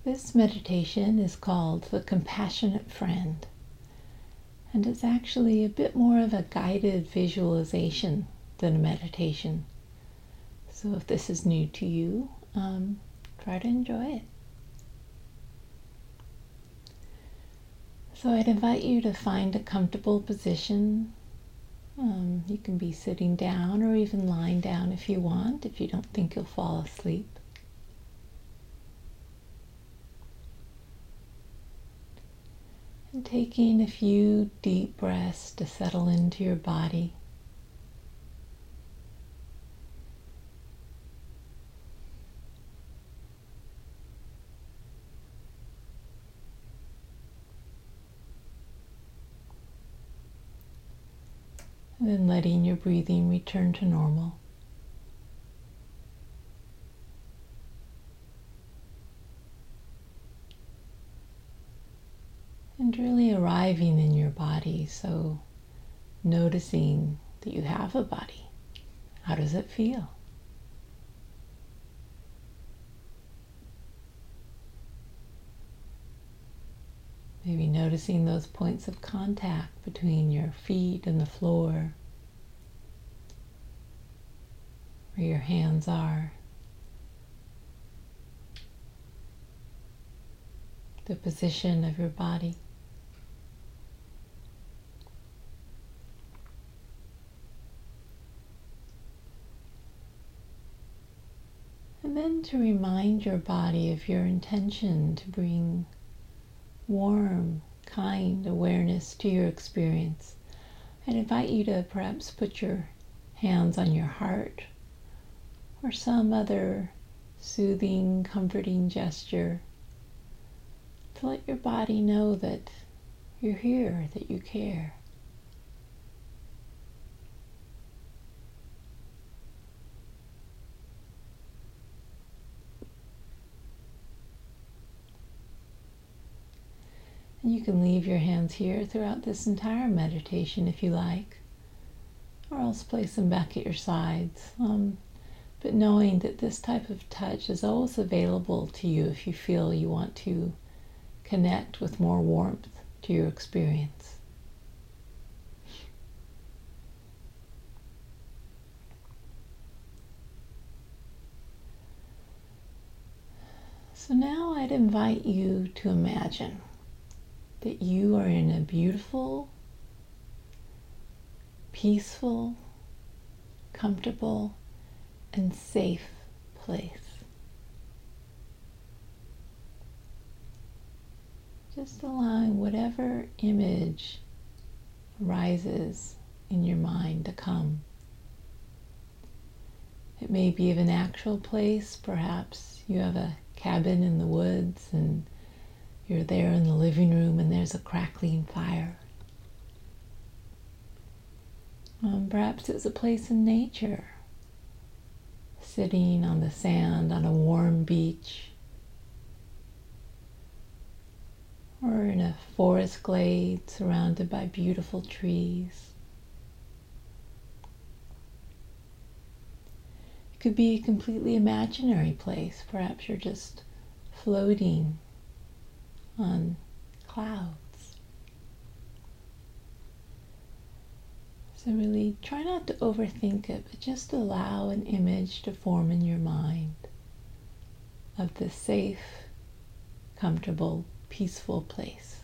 This meditation is called the Compassionate Friend, and it's actually a bit more of a guided visualization than a meditation. So if this is new to you, try to enjoy it. So I'd invite you to find a comfortable position. You can be sitting down or even lying down if you want, if you don't think you'll fall asleep. And taking a few deep breaths to settle into your body. And then letting your breathing return to normal. And really arriving in your body, so noticing that you have a body. How does it feel? Maybe noticing those points of contact between your feet and the floor, where your hands are, the position of your body. And then to remind your body of your intention to bring warm, kind awareness to your experience. I'd invite you to perhaps put your hands on your heart or some other soothing, comforting gesture to let your body know that you're here, that you care. And you can leave your hands here throughout this entire meditation if you like, or else place them back at your sides. But knowing that this type of touch is always available to you if you feel you want to connect with more warmth to your experience. So now I'd invite you to imagine that you are in a beautiful, peaceful, comfortable, and safe place. Just allowing whatever image arises in your mind to come. It may be of an actual place. Perhaps you have a cabin in the woods and you're there in the living room and there's a crackling fire. Perhaps it's a place in nature, sitting on the sand on a warm beach, or in a forest glade surrounded by beautiful trees. It could be a completely imaginary place. Perhaps you're just floating on clouds. So really try not to overthink it, but just allow an image to form in your mind of this safe, comfortable, peaceful place.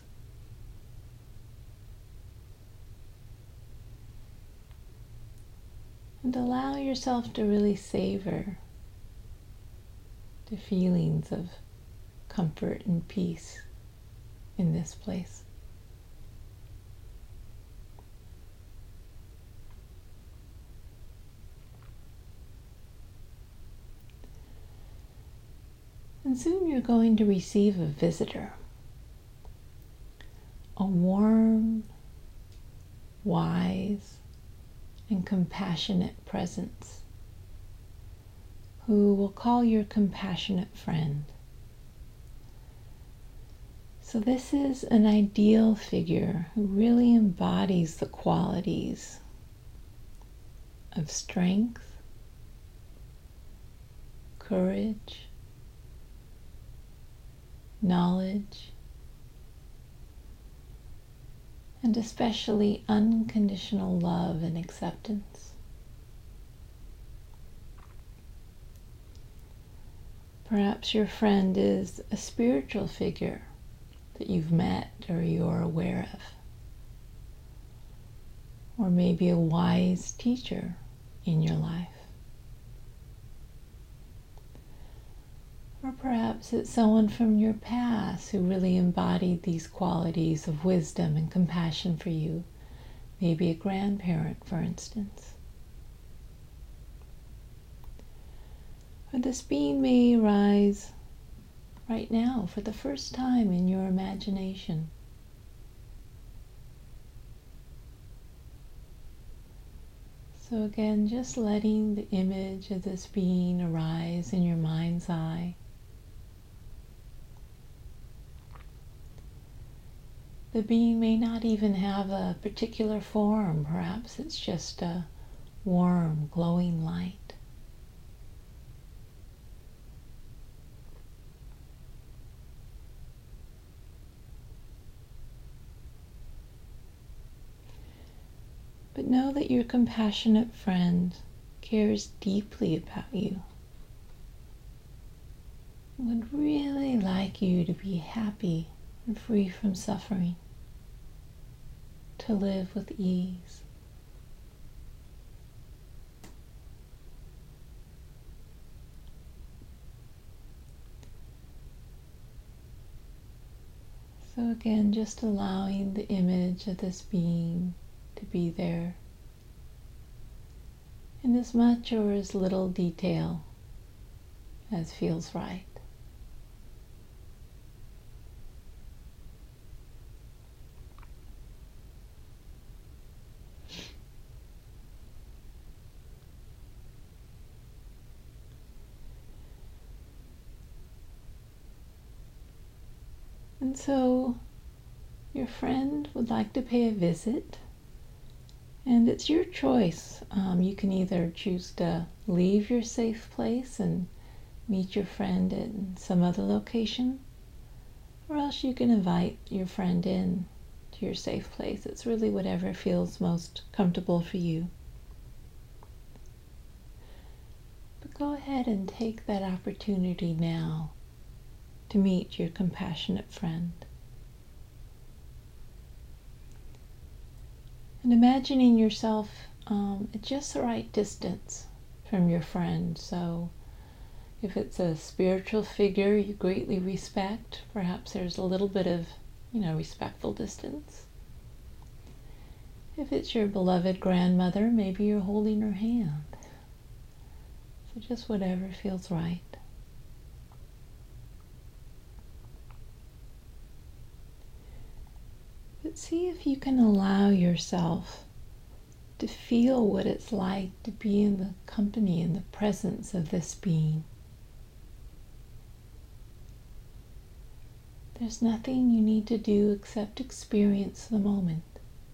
And allow yourself to really savor the feelings of comfort and peace in this place. And soon you're going to receive a visitor, a warm, wise, and compassionate presence who will call your compassionate friend. So this is an ideal figure who really embodies the qualities of strength, courage, knowledge, and especially unconditional love and acceptance. Perhaps your friend is a spiritual figure that you've met or you're aware of, or maybe a wise teacher in your life. Or perhaps it's someone from your past who really embodied these qualities of wisdom and compassion for you. Maybe a grandparent, for instance. Or this being may arise right now for the first time in your imagination. So again, just letting the image of this being arise in your mind's eye. The being may not even have a particular form. Perhaps it's just a warm, glowing light. But know that your compassionate friend cares deeply about you. Would really like you to be happy and free from suffering, to live with ease. So again, just allowing the image of this being to be there in as much or as little detail as feels right. And so your friend would like to pay a visit, and it's your choice. You can either choose to leave your safe place and meet your friend in some other location, or else you can invite your friend in to your safe place. It's really whatever feels most comfortable for you. But go ahead and take that opportunity now to meet your compassionate friend. And imagining yourself at just the right distance from your friend. So if it's a spiritual figure you greatly respect, perhaps there's a little bit of, respectful distance. If it's your beloved grandmother, maybe you're holding her hand. So just whatever feels right. But see if you can allow yourself to feel what it's like to be in the company and the presence of this being. There's nothing you need to do except experience the moment.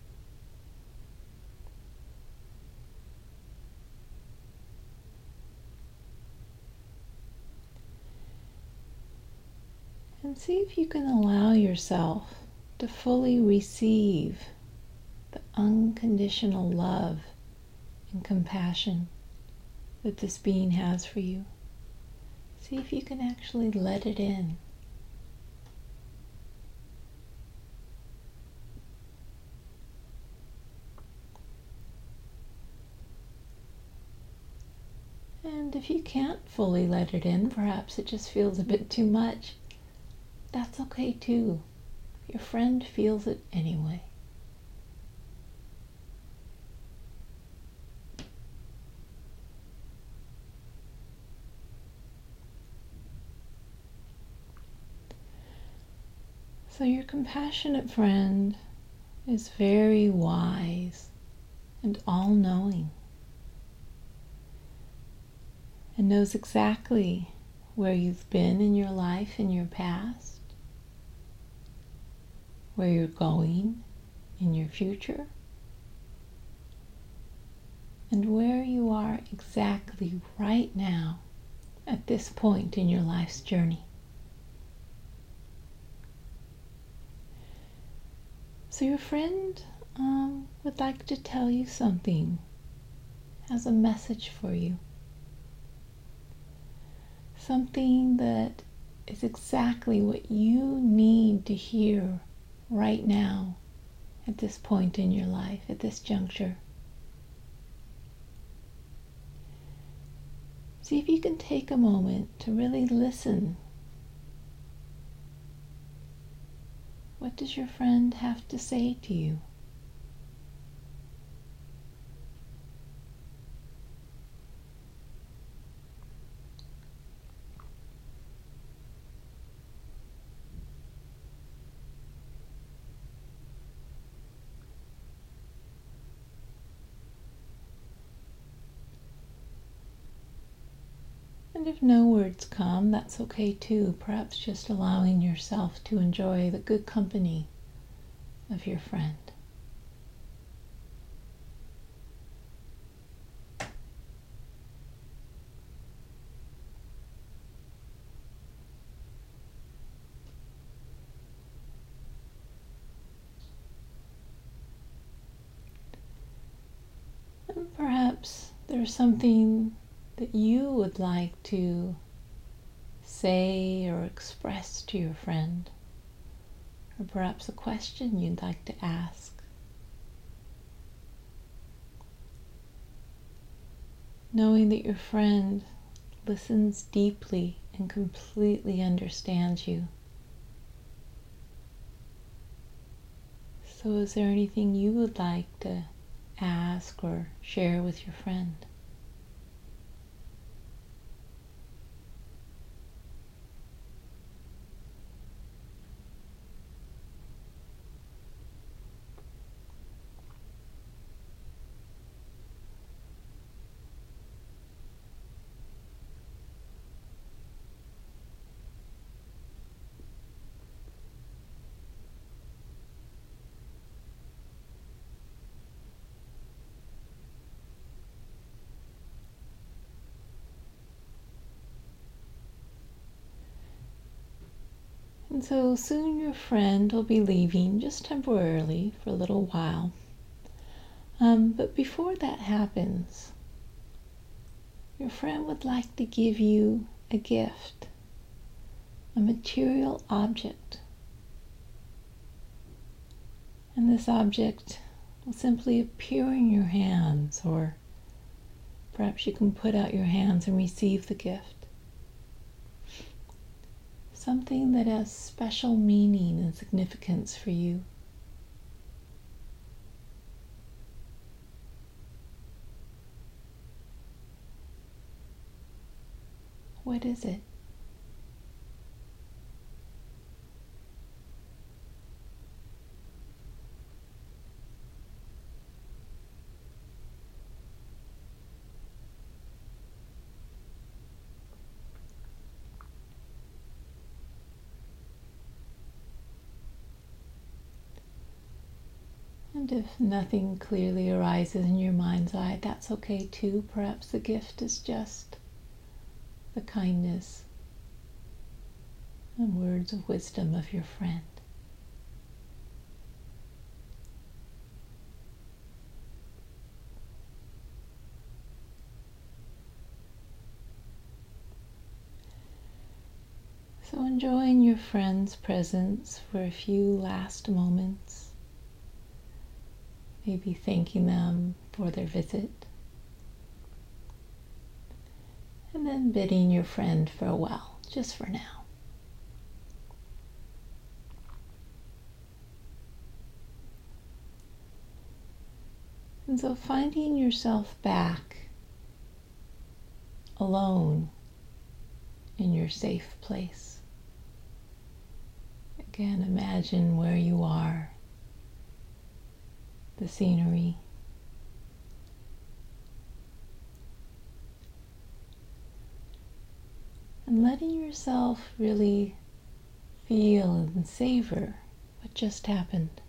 And see if you can allow yourself to fully receive the unconditional love and compassion that this being has for you. See if you can actually let it in. And if you can't fully let it in, perhaps it just feels a bit too much, that's okay too. Your friend feels it anyway. So your compassionate friend is very wise and all-knowing, and knows exactly where you've been in your life in your past, where you're going in your future, and where you are exactly right now at this point in your life's journey. So your friend would like to tell you something, has a message for you. Something that is exactly what you need to hear right now, at this point in your life, at this juncture. See if you can take a moment to really listen. What does your friend have to say to you? And if no words come, that's okay too. Perhaps just allowing yourself to enjoy the good company of your friend. And perhaps there's something that you would like to say or express to your friend, or perhaps a question you'd like to ask. Knowing that your friend listens deeply and completely understands you. So is there anything you would like to ask or share with your friend? And so soon your friend will be leaving, just temporarily, for a little while. But before that happens, your friend would like to give you a gift, a material object. And this object will simply appear in your hands, or perhaps you can put out your hands and receive the gift. Something that has special meaning and significance for you. What is it? And if nothing clearly arises in your mind's eye, that's okay too. Perhaps the gift is just the kindness and words of wisdom of your friend. So enjoying your friend's presence for a few last moments. Maybe thanking them for their visit. And then bidding your friend farewell, just for now. And so finding yourself back alone in your safe place. Again, imagine where you are, the scenery. And letting yourself really feel and savor what just happened.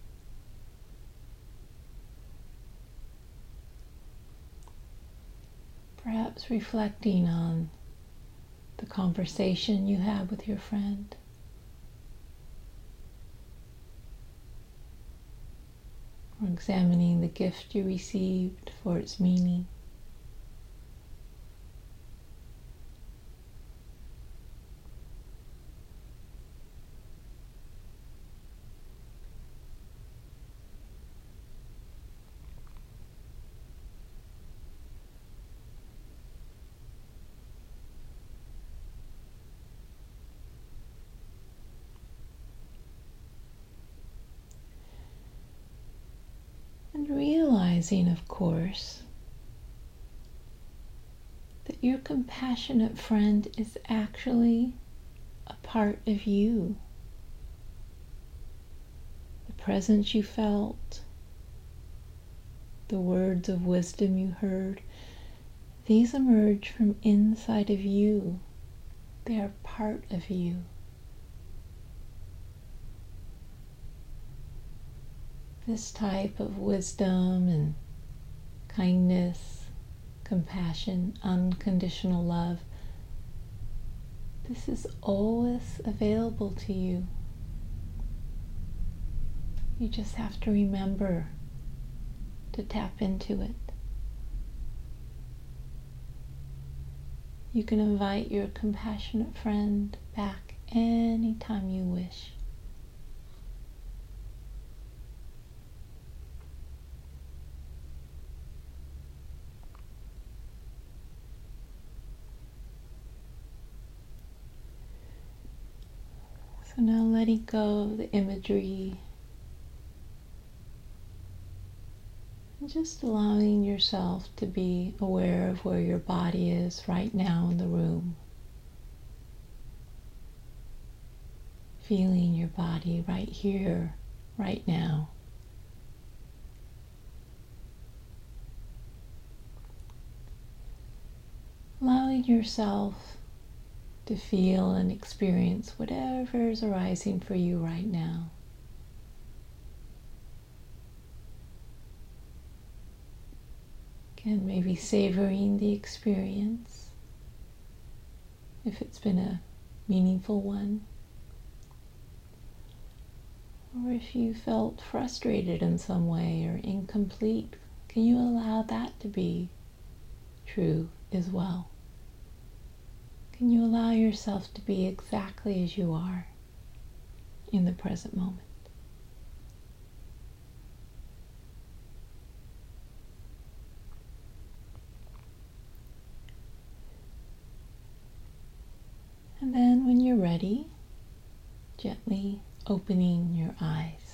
Perhaps reflecting on the conversation you had with your friend. or examining the gift you received for its meaning. And realizing, of course, that your compassionate friend is actually a part of you. The presence you felt, the words of wisdom you heard, these emerge from inside of you. They are part of you. This type of wisdom and kindness, compassion, unconditional love, this is always available to you. You just have to remember to tap into it. You can invite your compassionate friend back anytime you wish. So now letting go of the imagery and just allowing yourself to be aware of where your body is right now in the room. Feeling your body right here, right now. Allowing yourself to feel and experience whatever is arising for you right now. Again, maybe savoring the experience, if it's been a meaningful one. Or if you felt frustrated in some way or incomplete, can you allow that to be true as well? Can you allow yourself to be exactly as you are in the present moment? And then when you're ready, gently opening your eyes.